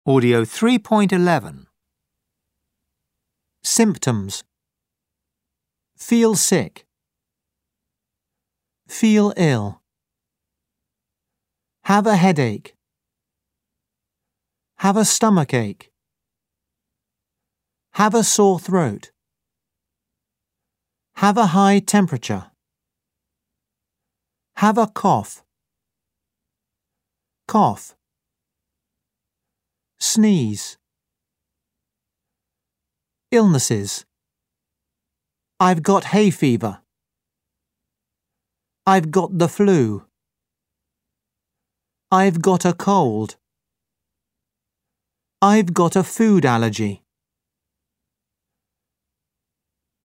Audio 3.11. Symptoms. Feel sick. Feel ill. Have a headache. Have a stomachache. Have a sore throat. Have a high temperature. Have a cough. Cough. Sneeze. Illnesses. I've got hay fever. I've got the flu. I've got a cold. I've got a food allergy.